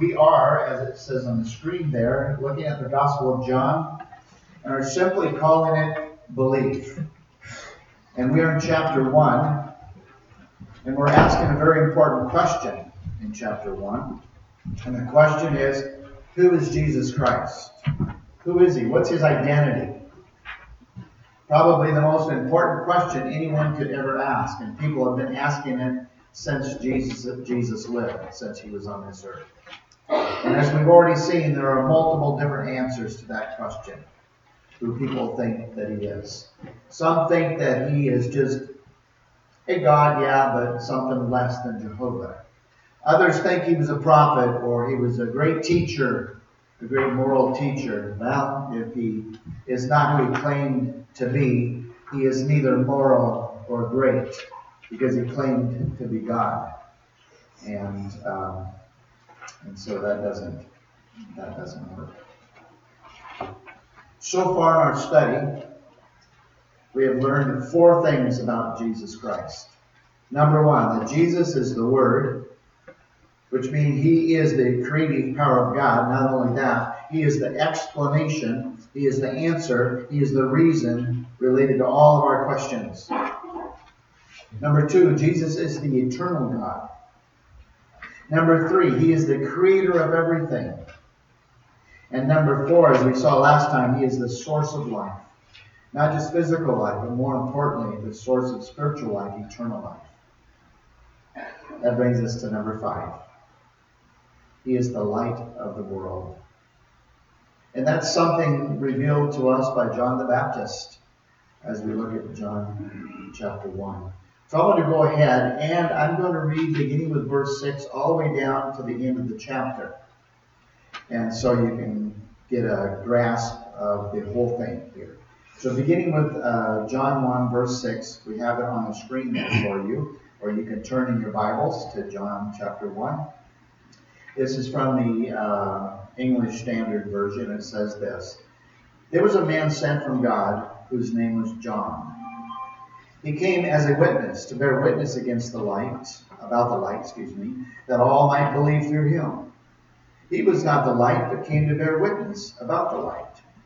We are, as it says on the screen there, looking at the Gospel of John and are simply calling it belief. And we are in chapter 1, and we're asking a very important question in chapter 1. And the question is, who is Jesus Christ? Who is he? What's his identity? Probably the most important question anyone could ever ask, and people have been asking it since Jesus lived, since he was on this earth. And as we've already seen, there are multiple different answers to that question, who people think that he is. Some think that he is just a God, yeah, but something less than Jehovah. Others think he was a prophet, or he was a great teacher, a great moral teacher. Well, if he is not who he claimed to be, he is neither moral or great, because he claimed to be God. And so that doesn't work. So far in our study, we have learned 4 things about Jesus Christ. Number 1, that Jesus is the Word, which means he is the creative power of God. Not only that, he is the explanation, he is the answer, he is the reason related to all of our questions. Number 2, Jesus is the eternal God. Number 3, he is the creator of everything. And number 4, as we saw last time, he is the source of life. Not just physical life, but more importantly, the source of spiritual life, eternal life. That brings us to number 5. He is the light of the world. And that's something revealed to us by John the Baptist as we look at John chapter 1. So I'm going to go ahead and I'm going to read beginning with verse 6 all the way down to the end of the chapter. And so you can get a grasp of the whole thing here. So beginning with John 1 verse 6, we have it on the screen there for you, or you can turn in your Bibles to John chapter 1. This is from the English Standard Version. It says this: There was a man sent from God whose name was John. He came as a witness to bear witness against about the light, that all might believe through him. He was not the light, but came to bear witness about the light.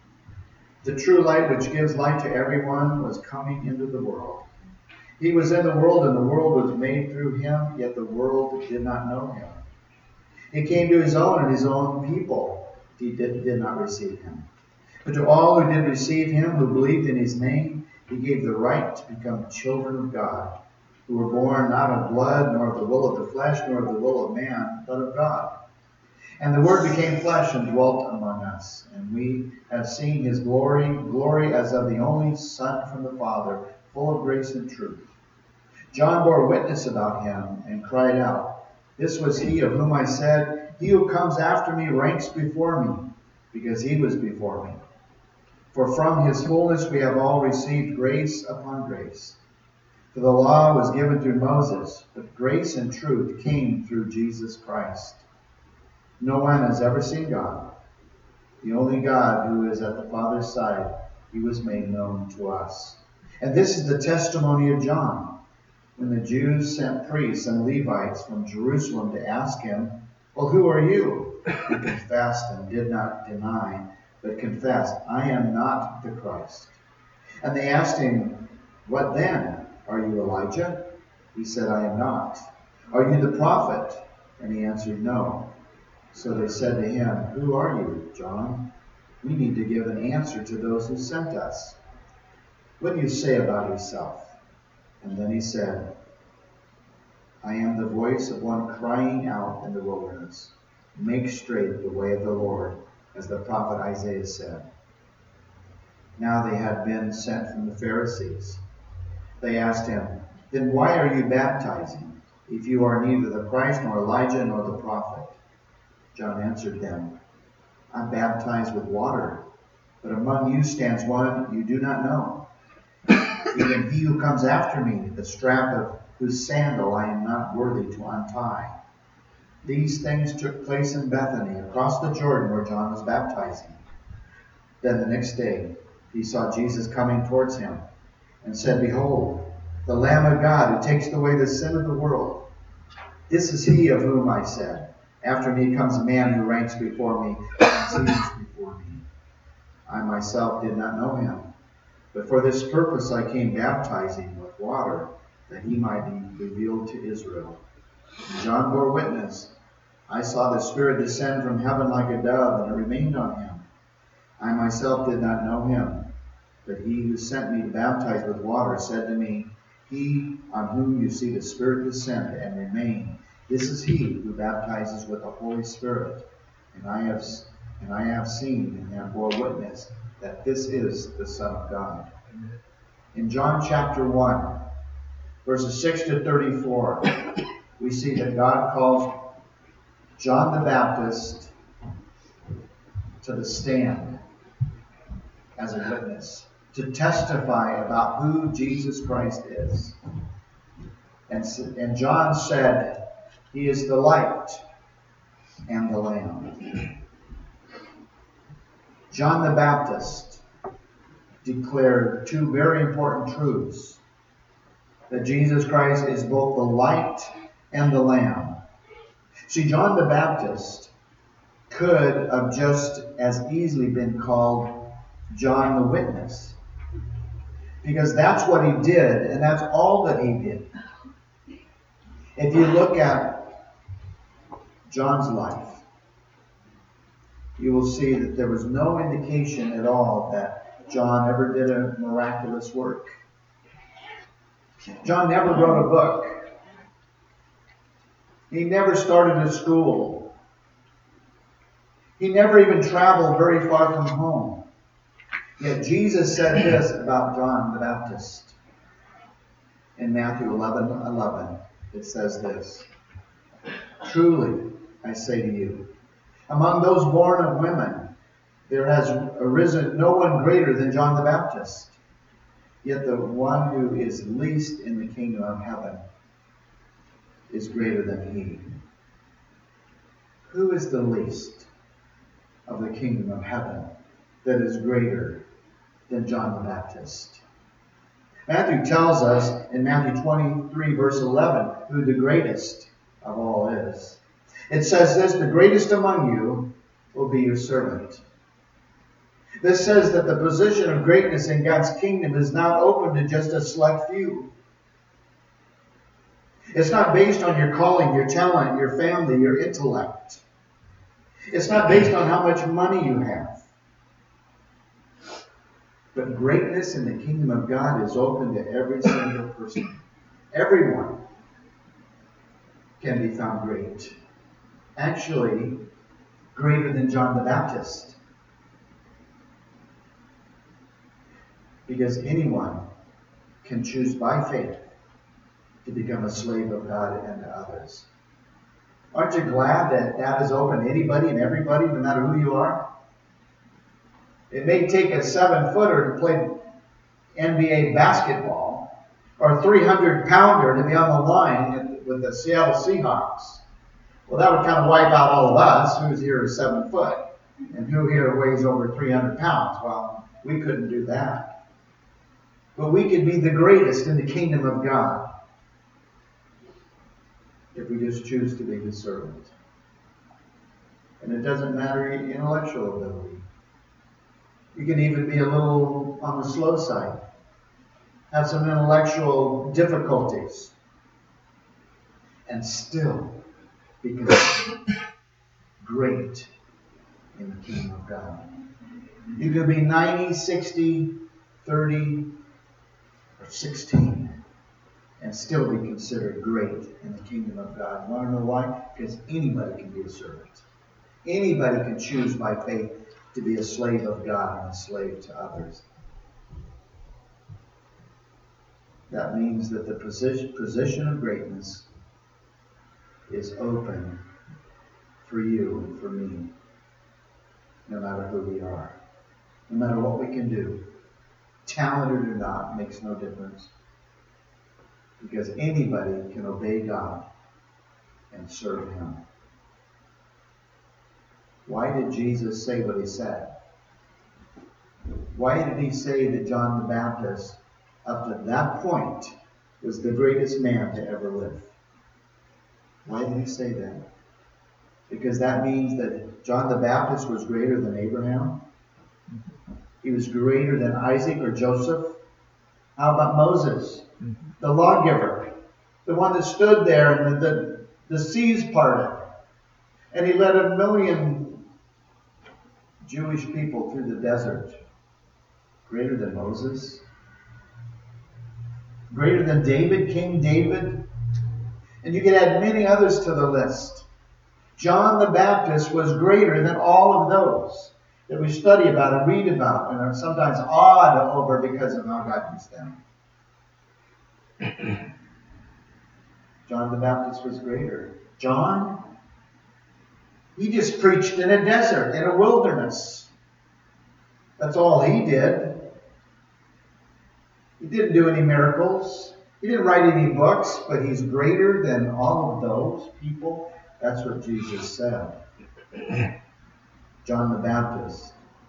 The true light, which gives light to everyone, was coming into the world. He was in the world, and the world was made through him, yet the world did not know him. He came to his own, and his own people did not receive him. But to all who did receive him, who believed in his name, he gave the right to become children of God, who were born not of blood, nor of the will of the flesh, nor of the will of man, but of God. And the Word became flesh and dwelt among us. And we have seen his glory as of the only Son from the Father, full of grace and truth. John bore witness about him and cried out, This was he of whom I said, He who comes after me ranks before me, because he was before me. For from his fullness we have all received grace upon grace. For the law was given through Moses, but grace and truth came through Jesus Christ. No one has ever seen God. The only God who is at the Father's side, he was made known to us. And this is the testimony of John. When the Jews sent priests and Levites from Jerusalem to ask him, Well, who are you? He confessed and did not deny, but confessed, I am not the Christ. And they asked him, What then? Are you Elijah? He said, I am not. Are you the prophet? And he answered, No. So they said to him, Who are you, John? We need to give an answer to those who sent us. What do you say about yourself? And then he said, I am the voice of one crying out in the wilderness, Make straight the way of the Lord, as the prophet Isaiah said. Now they had been sent from the Pharisees. They asked him, Then why are you baptizing, if you are neither the Christ, nor Elijah, nor the prophet? John answered them, I baptize with water, but among you stands one you do not know. Even he who comes after me, the strap of whose sandal I am not worthy to untie. These things took place in Bethany, across the Jordan where John was baptizing. Then the next day he saw Jesus coming towards him, and said, Behold, the Lamb of God who takes away the sin of the world. This is he of whom I said, After me comes a man who ranks before me and sees before me. I myself did not know him, but for this purpose I came baptizing with water, that he might be revealed to Israel. And John bore witness. I saw the Spirit descend from heaven like a dove, and it remained on him. I myself did not know him, but he who sent me to baptize with water said to me, He on whom you see the Spirit descend and remain, this is he who baptizes with the Holy Spirit. And I have seen and bore witness that this is the Son of God. In John chapter 1, verses 6 to 34, we see that God calls John the Baptist to the stand as a witness, to testify about who Jesus Christ is. And John said, He is the light and the Lamb. John the Baptist declared two very important truths: that Jesus Christ is both the light and the Lamb. See, John the Baptist could have just as easily been called John the Witness, because that's what he did, and that's all that he did. If you look at John's life, you will see that there was no indication at all that John ever did a miraculous work. John never wrote a book. He never started a school. He never even traveled very far from home. Yet Jesus said this about John the Baptist. In Matthew 11:11, it says this: Truly, I say to you, among those born of women, there has arisen no one greater than John the Baptist. Yet the one who is least in the kingdom of heaven is greater than he. Who is the least of the kingdom of heaven that is greater than John the Baptist? Matthew tells us in Matthew 23, verse 11, who the greatest of all is. It says this: the greatest among you will be your servant. This says that the position of greatness in God's kingdom is not open to just a select few. It's not based on your calling, your talent, your family, your intellect. It's not based on how much money you have. But greatness in the kingdom of God is open to every single person. Everyone can be found great. Actually, greater than John the Baptist. Because anyone can choose by faith to become a slave of God and to others. Aren't you glad that that is open to anybody and everybody, no matter who you are? It may take a 7-footer to play NBA basketball, or a 300-pounder to be on the line with the Seattle Seahawks. Well, that would kind of wipe out all of us. Who's here is 7 foot? And who here weighs over 300 pounds? Well, we couldn't do that. But we could be the greatest in the kingdom of God if we just choose to be His servant. And it doesn't matter your intellectual ability. You can even be a little on the slow side, have some intellectual difficulties, and still be considered great in the kingdom of God. You can be 90, 60, 30, or 16 and still be considered great in the kingdom of God. You want to know why? Because anybody can be a servant. Anybody can choose by faith to be a slave of God and a slave to others. That means that the position of greatness is open for you and for me, no matter who we are, no matter what we can do. Talented or not makes no difference, because anybody can obey God and serve Him. Why did Jesus say what He said? Why did He say that John the Baptist, up to that point, was the greatest man to ever live? Why did He say that? Because that means that John the Baptist was greater than Abraham. He was greater than Isaac or Joseph. How about Moses, the lawgiver, the one that stood there and the seas parted, and he led 1 million Jewish people through the desert? Greater than Moses? Greater than David, King David? And you could add many others to the list. John the Baptist was greater than all of those that we study about and read about and are sometimes awed over because of how God used them. John the Baptist was greater. John, he just preached in a desert, in a wilderness. That's all he did. He didn't do any miracles. He didn't write any books, but he's greater than all of those people. That's what Jesus said. John the Baptist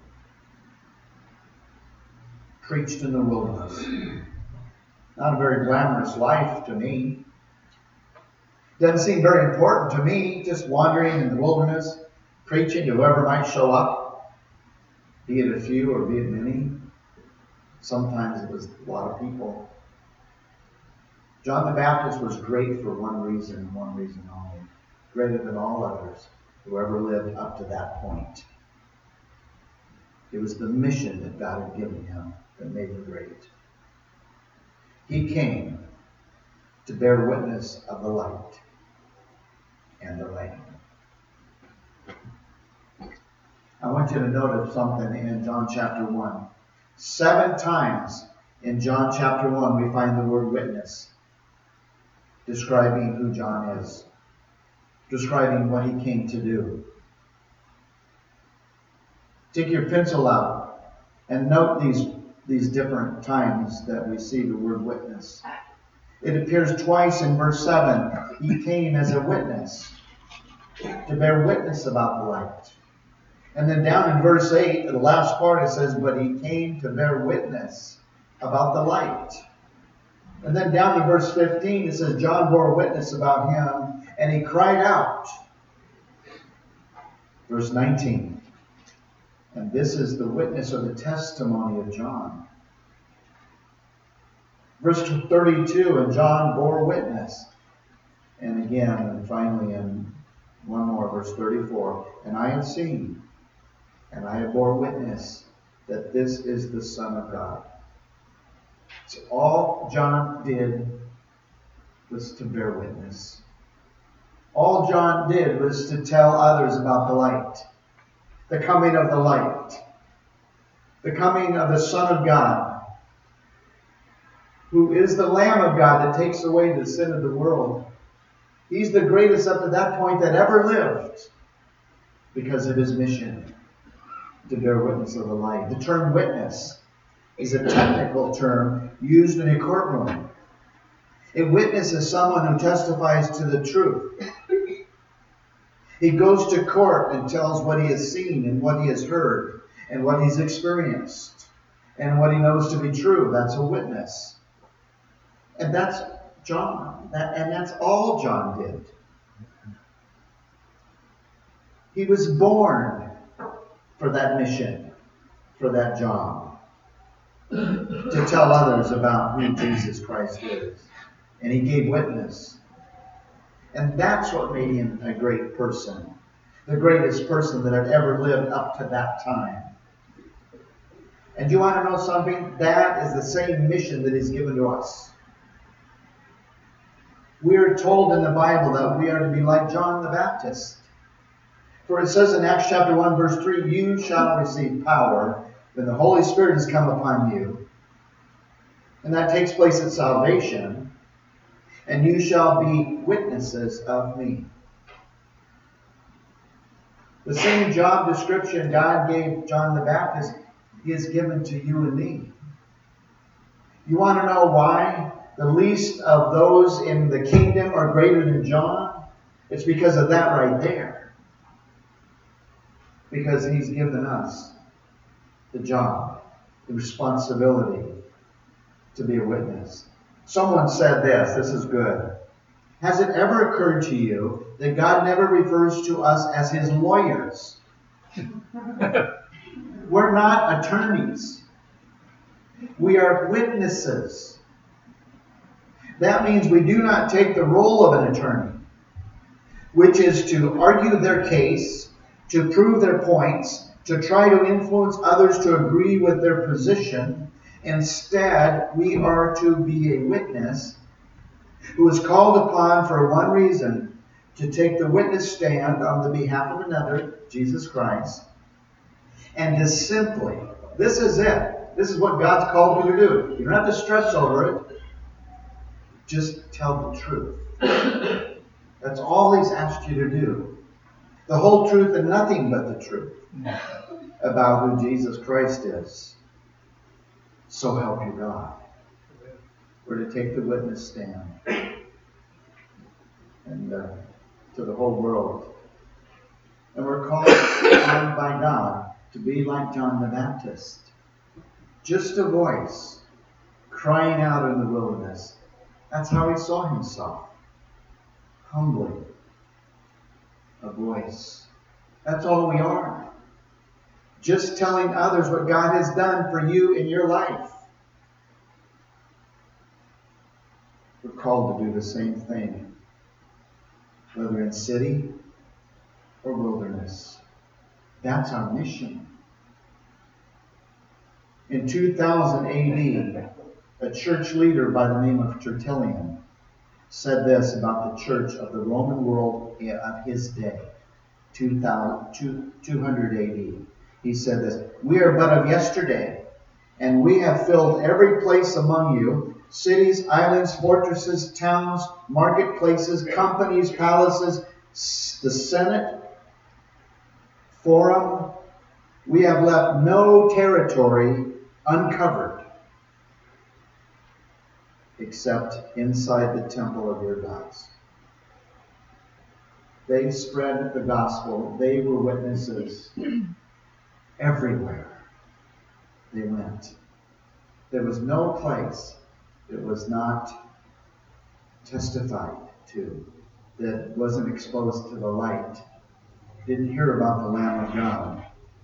preached in the wilderness. Not a very glamorous life to me. Doesn't seem very important to me, just wandering in the wilderness, preaching to whoever might show up, be it a few or be it many. Sometimes it was a lot of people. John the Baptist was great for one reason only. Greater than all others who ever lived up to that point. It was the mission that God had given him that made him great. He came to bear witness of the light and the Lamb. I want you to notice something in John chapter 1. 7 times in John chapter 1 we find the word witness, describing who John is, describing what he came to do. Take your pencil out and note these different times that we see the word witness. It appears twice in verse 7. He came as a witness, to bear witness about the light. And then down in verse 8, the last part, it says, but he came to bear witness about the light. And then down in verse 15, it says, John bore witness about him, and he cried out. Verse 19, and this is the witness or the testimony of John. Verse 32, and John bore witness. And again, and finally in one more, verse 34, and I have seen, and I have bore witness that this is the Son of God. So all John did was to bear witness. All John did was to tell others about the light, the coming of the light, the coming of the Son of God, who is the Lamb of God that takes away the sin of the world. He's the greatest up to that point that ever lived because of his mission to bear witness of the light. The term witness is a technical term used in a courtroom. A witness is someone who testifies to the truth. He goes to court and tells what he has seen and what he has heard and what he's experienced and what he knows to be true. That's a witness. And that's John. And that's all John did. He was born for that mission, for that job, to tell others about who Jesus Christ is. And he gave witness. And that's what made him a great person. The greatest person that had ever lived up to that time. And you want to know something? That is the same mission that is given to us. We are told in the Bible that we are to be like John the Baptist. For it says in Acts chapter 1 verse 3, you shall receive power when the Holy Spirit has come upon you. And that takes place at salvation. And you shall be witnesses of me. The same job description God gave John the Baptist is given to you and me. You want to know why the least of those in the kingdom are greater than John? It's because of that right there. Because he's given us the job, the responsibility to be a witness. Someone said this is good. Has it ever occurred to you that God never refers to us as His lawyers? We're not attorneys. We are witnesses. That means we do not take the role of an attorney, which is to argue their case, to prove their points, to try to influence others to agree with their position. Instead, we are to be a witness who is called upon for one reason, to take the witness stand on the behalf of another, Jesus Christ, and to simply, this is it. This is what God's called you to do. You don't have to stress over it. Just tell the truth. That's all He's asked you to do. The whole truth and nothing but the truth about who Jesus Christ is. So help you God. We're to take the witness stand and to the whole world. And we're called on by God to be like John the Baptist. Just a voice crying out in the wilderness. That's how he saw himself. Humbly. A voice. That's all we are. Just telling others what God has done for you in your life. We're called to do the same thing, whether in city or wilderness. That's our mission. In 2000 AD, a church leader by the name of Tertullian said this about the church of the Roman world of his day, 200 AD. He said this, "We are but of yesterday, and we have filled every place among you, cities, islands, fortresses, towns, marketplaces, companies, palaces, the Senate, forum. We have left no territory uncovered, except inside the temple of your gods." They spread the gospel. They were witnesses everywhere they went. There was no place that was not testified to, that wasn't exposed to the light, didn't hear about the Lamb of God.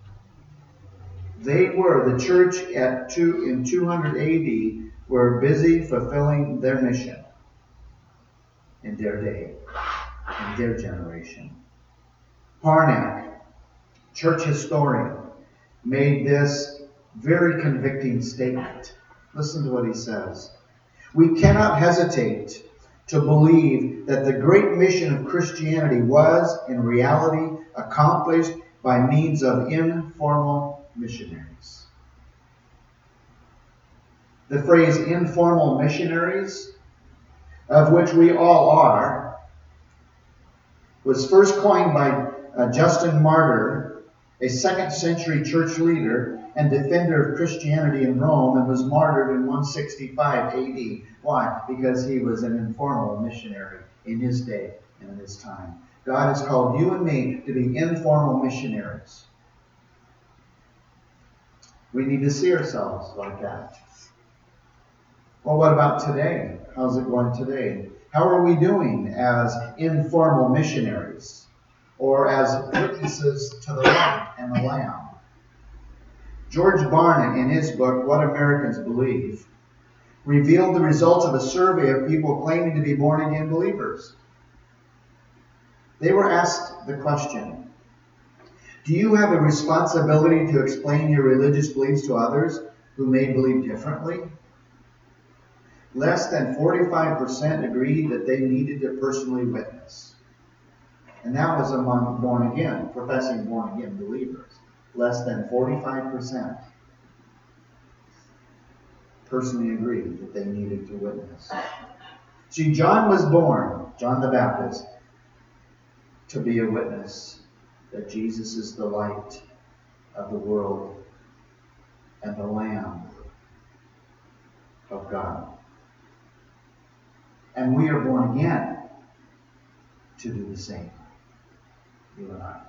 They were, the church in 200 AD, were busy fulfilling their mission in their day, in their generation. Parnak, church historian, made this very convicting statement. Listen to what he says. "We cannot hesitate to believe that the great mission of Christianity was, in reality, accomplished by means of informal missionaries." The phrase informal missionaries, of which we all are, was first coined by Justin Martyr, a 2nd century church leader and defender of Christianity in Rome, and was martyred in 165 AD. Why? Because he was an informal missionary in his day and in his time. God has called you and me to be informal missionaries. We need to see ourselves like that. Well, what about today? How's it going today? How are we doing as informal missionaries or as witnesses to the light and the Lamb? George Barna, in his book, What Americans Believe, revealed the results of a survey of people claiming to be born-again believers. They were asked the question, do you have a responsibility to explain your religious beliefs to others who may believe differently? Less than 45% agreed that they needed to personally witness. And that was among born-again, professing born-again believers. Less than 45% personally agreed that they needed to witness. See, John was born, John the Baptist, to be a witness that Jesus is the light of the world and the Lamb of God. And we are born again to do the same, you and I.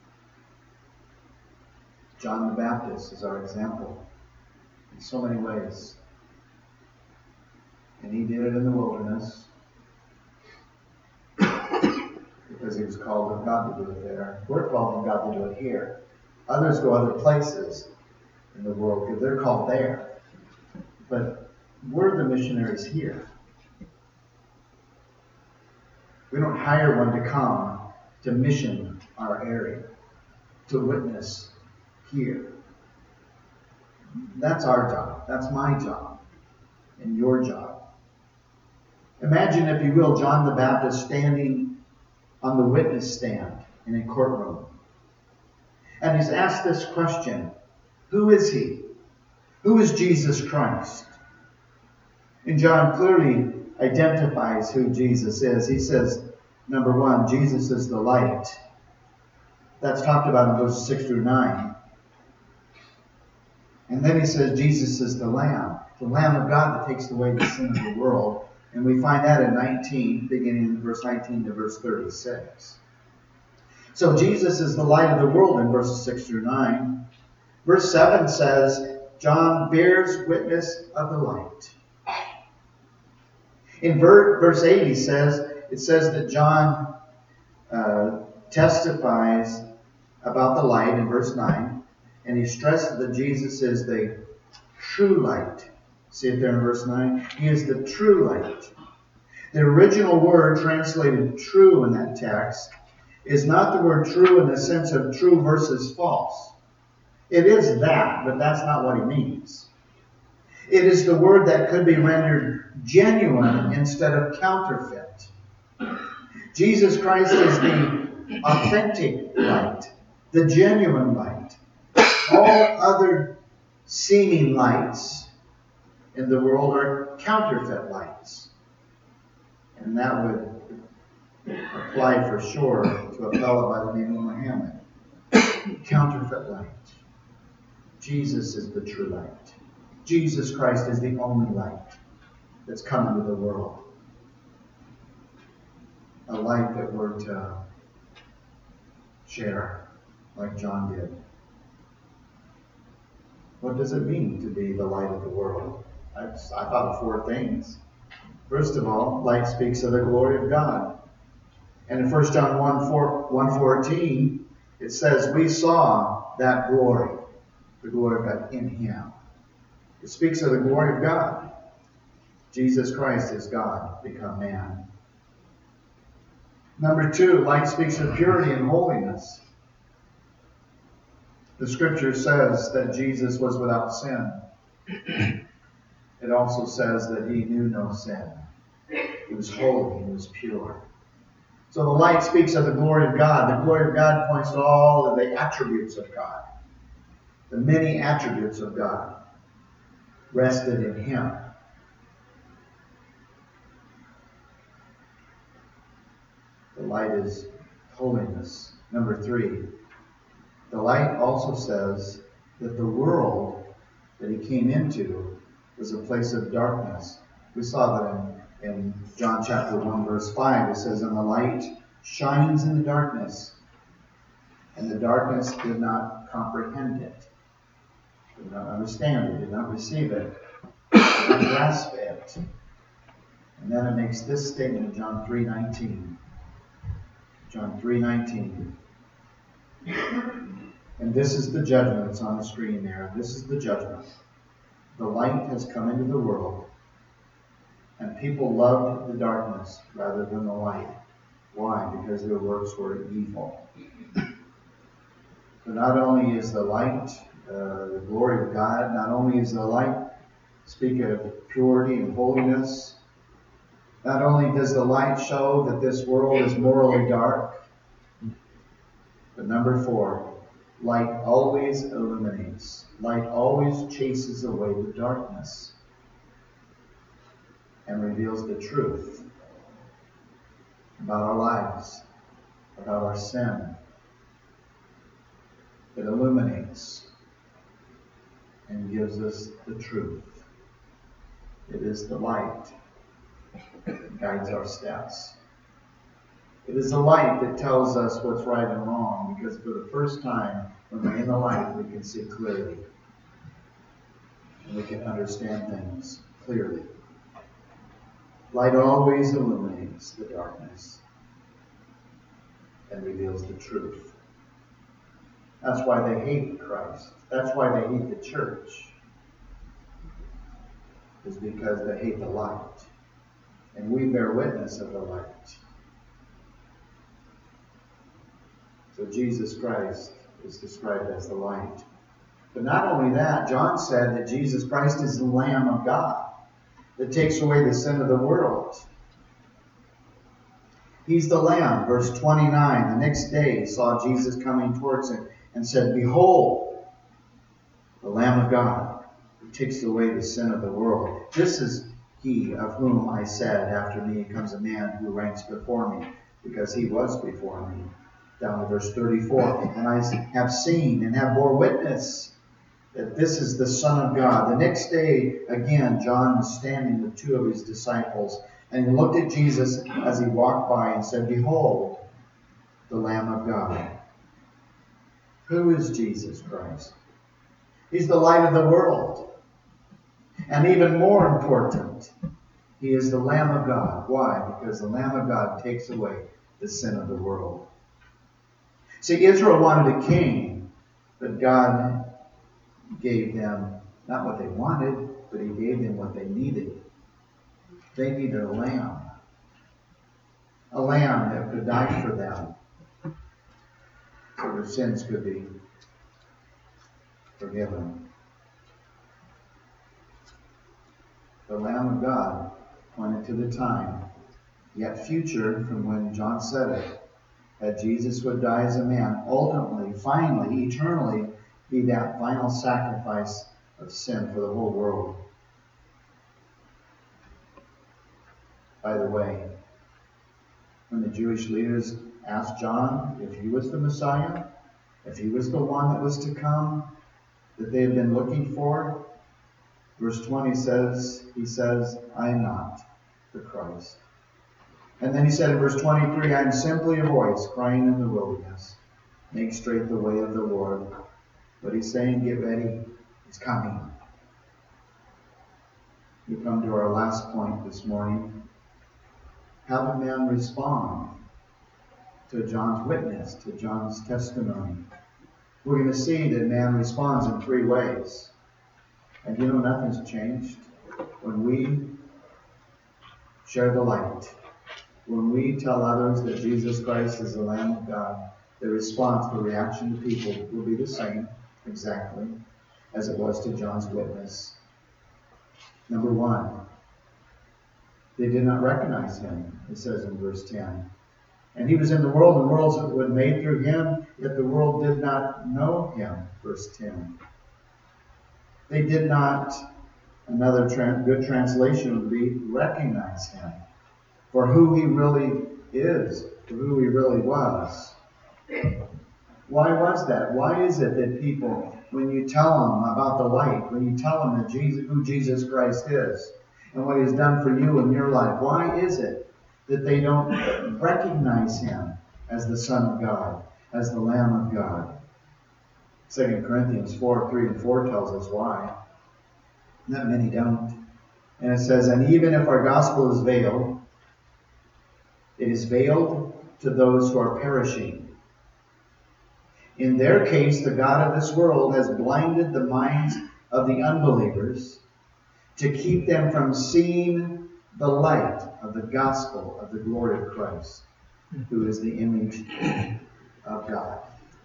John the Baptist is our example in so many ways. And he did it in the wilderness. because he was called of God to do it there. We're called of God to do it here. Others go other places in the world because they're called there. But we're the missionaries here. We don't hire one to come to mission our area, to witness here. That's our job. That's my job. And your job. Imagine, if you will, John the Baptist standing on the witness stand in a courtroom. And he's asked this question: who is he? Who is Jesus Christ? And John clearly identifies who Jesus is. He says, number one, Jesus is the light. That's talked about in verses 6 through 9. And then he says Jesus is the Lamb of God that takes away the sin of the world. And we find that in 19, beginning in verse 19 to verse 36. So Jesus is the light of the world in verses 6 through 9. Verse 7 says, John bears witness of the light. In verse 8 it says that John testifies about the light in verse 9. And he stresses that Jesus is the true light. See it there in verse 9? He is the true light. The original word translated true in that text is not the word true in the sense of true versus false. It is that, but that's not what he means. It is the word that could be rendered genuine instead of counterfeit. Jesus Christ is the authentic light, the genuine light. All other seeming lights in the world are counterfeit lights. And that would apply for sure to a fellow by the name of Muhammad. Counterfeit light. Jesus is the true light. Jesus Christ is the only light that's come into the world. A light that we're to share like John did. What does it mean to be the light of the world? I thought of 4 things. First of all, light speaks of the glory of God. And in 1 John 1:14, it says, we saw that glory, the glory of God in him. It speaks of the glory of God. Jesus Christ is God, become man. Number 2, light speaks of purity and holiness. The scripture says that Jesus was without sin. It also says that he knew no sin. He was holy, he was pure. So the light speaks of the glory of God. The glory of God points to all of the attributes of God. The many attributes of God rested in him. The light is holiness. Number 3, the light also says that the world that he came into was a place of darkness. We saw that in John chapter 1 verse 5. It says, and the light shines in the darkness, and the darkness did not comprehend it, did not understand it, did not receive it, did not grasp it. And then it makes this statement in John 3:19. John 3:19. And this is the judgment. It's on the screen there. This is the judgment. The light has come into the world, and people loved the darkness rather than the light. Why? Because their works were evil. So not only is the light the glory of God, not only is the light speak of purity and holiness, not only does the light show that this world is morally dark, but number 4, light always illuminates. Light always chases away the darkness and reveals the truth about our lives, about our sin. It illuminates and gives us the truth. It is the light that guides our steps. It is the light that tells us what's right and wrong, because for the first time, when we're in the light, we can see clearly. And we can understand things clearly. Light always illuminates the darkness. and reveals the truth. That's why they hate Christ. That's why they hate the church. Is because they hate the light. And we bear witness of the light. So Jesus Christ is described as the light. But not only that, John said that Jesus Christ is the Lamb of God that takes away the sin of the world. He's the Lamb. Verse 29, the next day saw Jesus coming towards him and said, "Behold, the Lamb of God who takes away the sin of the world. This is he of whom I said, after me comes a man who ranks before me, because he was before me." Down to verse 34. "And I have seen and have bore witness that this is the Son of God." The next day, again, John was standing with two of his disciples, and he looked at Jesus as he walked by and said, "Behold, the Lamb of God." Who is Jesus Christ? He's the light of the world. And even more important, he is the Lamb of God. Why? Because the Lamb of God takes away the sin of the world. See, Israel wanted a king, but God gave them not what they wanted, but he gave them what they needed. They needed a lamb. A lamb that could die for them, so their sins could be forgiven. The Lamb of God pointed to the time, yet future, from when John said it, that Jesus would die as a man, ultimately, finally, eternally, be that final sacrifice of sin for the whole world. By the way, when the Jewish leaders asked John if he was the Messiah, if he was the one that was to come, that they had been looking for, verse 20 says, he says, "I am not the Christ." And then he said in verse 23, "I am simply a voice crying in the wilderness, make straight the way of the Lord." But he's saying, get ready, he's coming. We come to our last point this morning. How did man respond to John's witness, to John's testimony? We're going to see that man responds in three ways. And you know, nothing's changed. When we share the light, when we tell others that Jesus Christ is the Lamb of God, the response, the reaction to people will be the same, exactly, as it was to John's witness. Number one, they did not recognize him, it says in verse 10. "And he was in the world, and the world was made through him, yet the world did not know him." Verse 10. They did not, another good translation would be, recognize him for who he really is, for who he really was. Why was that? Why is it that people, when you tell them about the light, when you tell them that who Jesus Christ is and what he's done for you in your life, why is it that they don't recognize him as the Son of God, as the Lamb of God? 2 Corinthians 4:3-4 tells us why. Not many don't. And it says, "And even if our gospel is veiled, it is veiled to those who are perishing. In their case, the God of this world has blinded the minds of the unbelievers to keep them from seeing the light of the gospel of the glory of Christ, who is the image of God."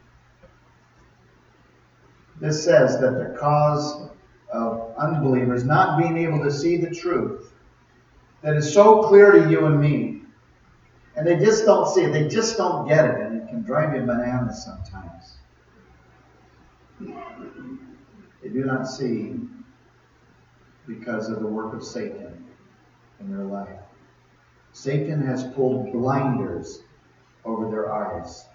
This says that the cause of unbelievers not being able to see the truth that is so clear to you and me, and they just don't see it, they just don't get it, and it can drive you bananas sometimes. They do not see because of the work of Satan in their life. Satan has pulled blinders over their eyes.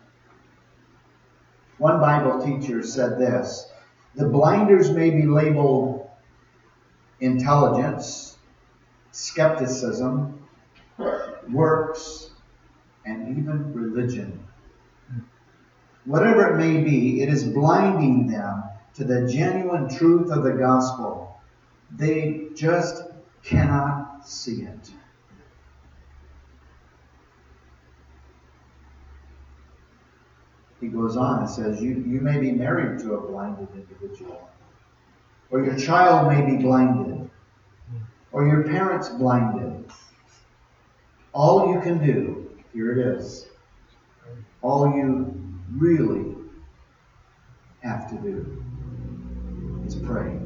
One Bible teacher said this: "The blinders may be labeled intelligence, skepticism, works, and even religion. Whatever it may be, it is blinding them to the genuine truth of the gospel. They just cannot see it." He goes on and says, you may be married to a blinded individual. Or your child may be blinded. Or your parents blinded. All you can do, here it is, all you really have to do is pray.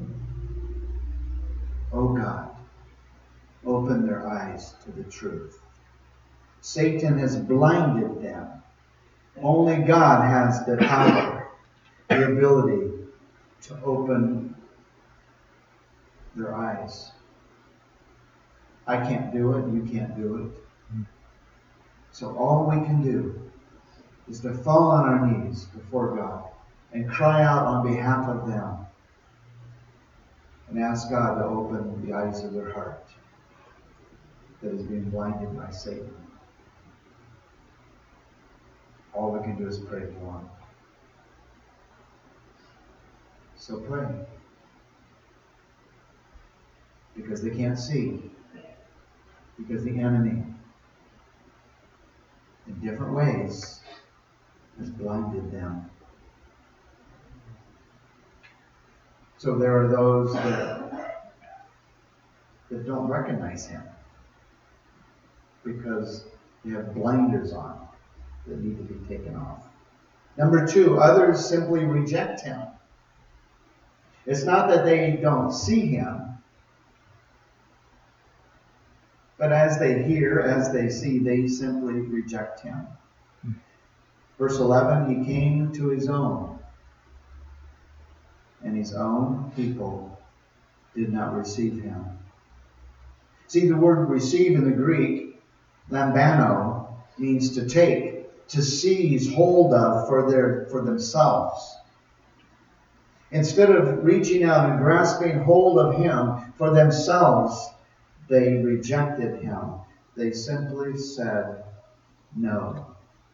Oh God, open their eyes to the truth. Satan has blinded them. Only God has the power, the ability to open their eyes. I can't do it, you can't do it. So all we can do is to fall on our knees before God and cry out on behalf of them and ask God to open the eyes of their heart that is being blinded by Satan. All we can do is pray for them. So pray. Because they can't see. Because the enemy, in different ways, has blinded them. So there are those that don't recognize him because they have blinders on that need to be taken off. Number two, others simply reject him. It's not that they don't see him, but as they hear, as they see, they simply reject him. Verse 11, he came to his own, and his own people did not receive him. See, the word receive in the Greek, lambano, means to take, to seize hold of for themselves. Instead of reaching out and grasping hold of him for themselves, they rejected him. They simply said no.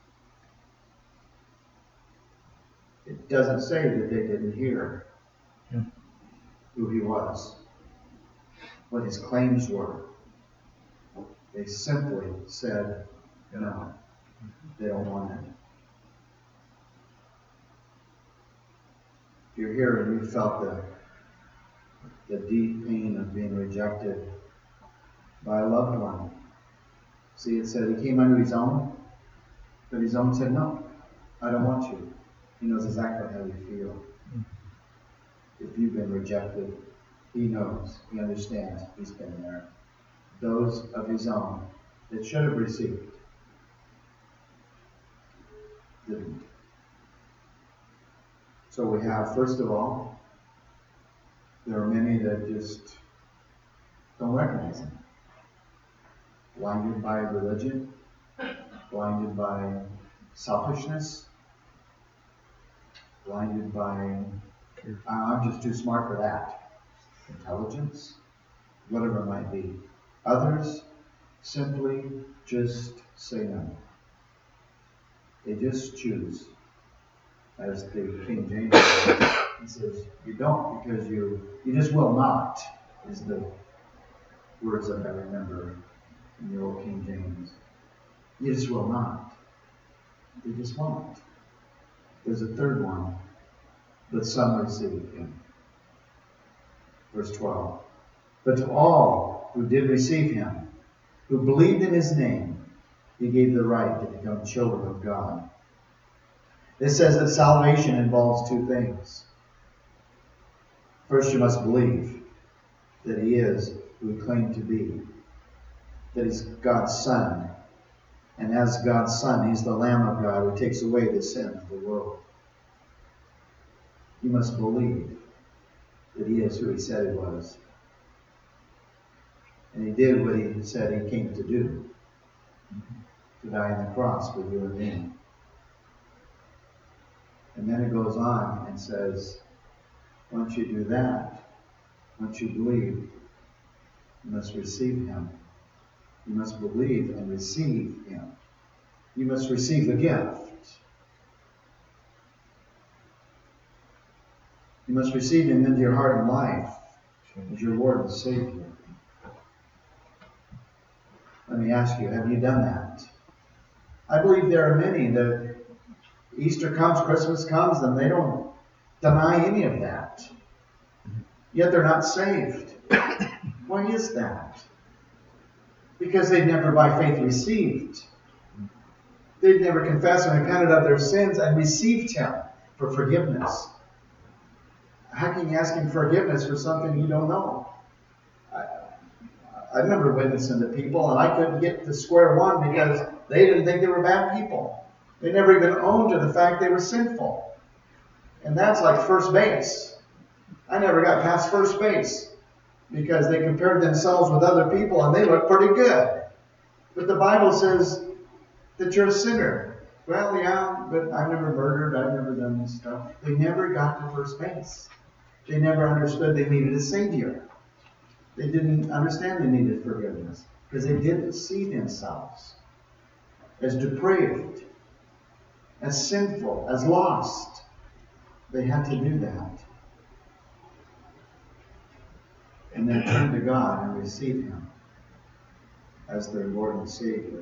It doesn't say that they didn't hear who he was, what his claims were. They simply said no. They don't want it. If you're here and you felt the deep pain of being rejected by a loved one. See, it said he came unto his own, but his own said, no, I don't want you. He knows exactly how you feel. If you've been rejected, he knows, he understands, he's been there. Those of his own that should have received didn't. So we have, first of all, there are many that just don't recognize him. Blinded by religion, blinded by selfishness, blinded by, I'm just too smart for that, intelligence, whatever it might be. Others simply just say no. They just choose. As the King James says, he says, you don't because you just will not, is the words that I remember in the old King James. You just will not. They just won't. There's a third one, but some receive him. Verse 12. But to all who did receive him, who believed in his name, he gave the right to become children of God. It says that salvation involves two things. First, you must believe that he is who he claimed to be, that he's God's Son. And as God's Son, he's the Lamb of God who takes away the sin of the world. You must believe that he is who he said he was. And he did what he said he came to do, to die on the cross for you and me. And then it goes on and says, once you do that, once you believe, you must receive him. You must believe and receive him. You must receive the gift. You must receive him into your heart and life as your Lord and Savior. Let me ask you, have you done that? I believe there are many that Easter comes, Christmas comes, and they don't deny any of that. Yet they're not saved. Why is that? Because they've never by faith received. They've never confessed and repented of their sins and received Him for forgiveness. How can you ask Him forgiveness for something you don't know? I remember witnessing to people, and I couldn't get to square one because they didn't think they were bad people. They never even owned to the fact they were sinful. And that's like first base. I never got past first base because they compared themselves with other people and they looked pretty good. But the Bible says that you're a sinner. Well, yeah, but I've never murdered, I've never done this stuff. They never got to first base. They never understood they needed a Savior. They didn't understand they needed forgiveness because they didn't see themselves as depraved, as sinful, as lost. They had to do that. And then turn to God and receive Him as their Lord and Savior.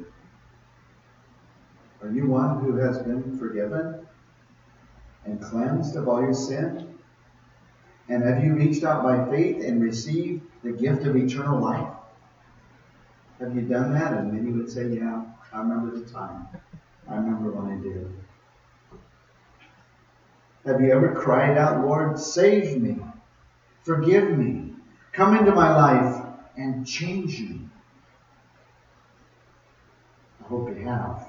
Are you one who has been forgiven and cleansed of all your sin? And have you reached out by faith and received the gift of eternal life? Have you done that? And many would say, yeah, I remember the time. I remember when I did. Have you ever cried out, Lord, save me, forgive me, come into my life and change me? I hope you have.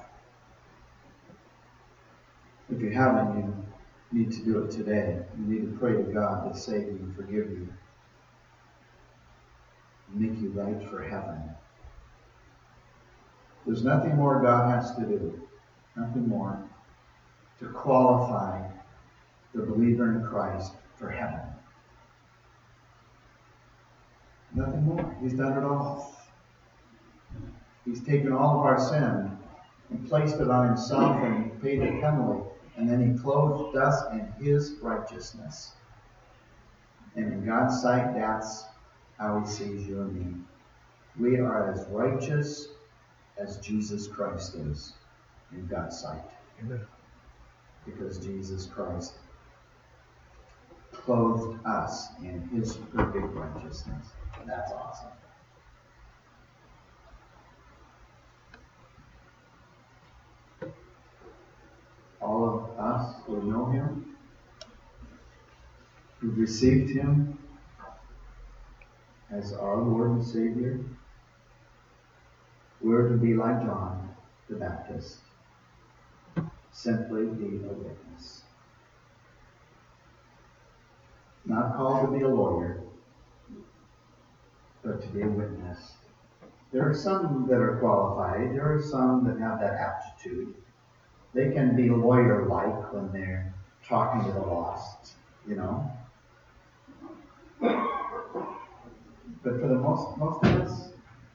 If you haven't, you need to do it today. You need to pray to God to save you and forgive you, and make you right for heaven. There's nothing more God has to do, nothing more to qualify the believer in Christ for heaven. Nothing more. He's done it all. He's taken all of our sin and placed it on Himself and paid the penalty. And then He clothed us in His righteousness. And in God's sight, that's how He sees you and me. We are as righteous as Jesus Christ is in God's sight. Amen. Because Jesus Christ clothed us in His perfect righteousness. That's awesome. All of us who know Him, who received Him as our Lord and Savior, we're to be like John the Baptist. Simply be a witness. Not called to be a lawyer, but to be a witness. There are some that are qualified. There are some that have that aptitude. They can be lawyer-like when they're talking to the lost, you know. But for the most of us,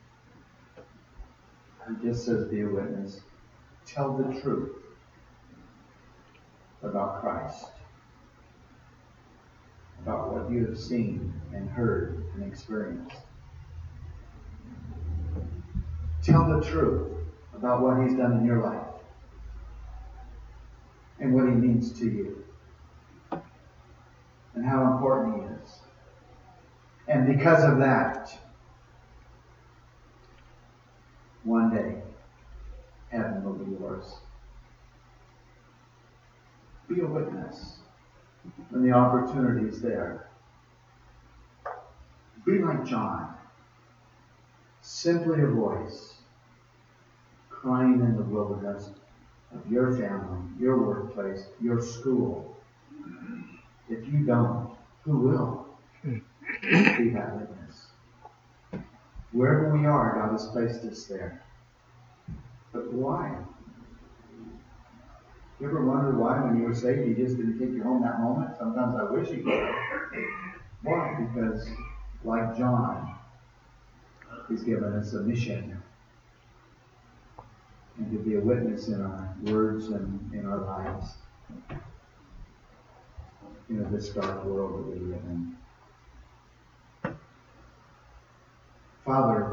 He just says, be a witness. Tell the truth about Christ, about what you have seen and heard and experienced. Tell the truth about what He's done in your life and what He means to you and how important He is. And because of that, one day, heaven will be yours. Be a witness when the opportunity is there. Be like John. Simply a voice crying in the wilderness of your family, your workplace, your school. If you don't, who will? Be that witness. Wherever we are, God has placed us there. But why? You ever wonder why when you were saved He just didn't take you home that moment? Sometimes I wish He could. Why? Because like John, He's given us a mission. And to be a witness in our words and in our lives. In this dark world that we live in. Father,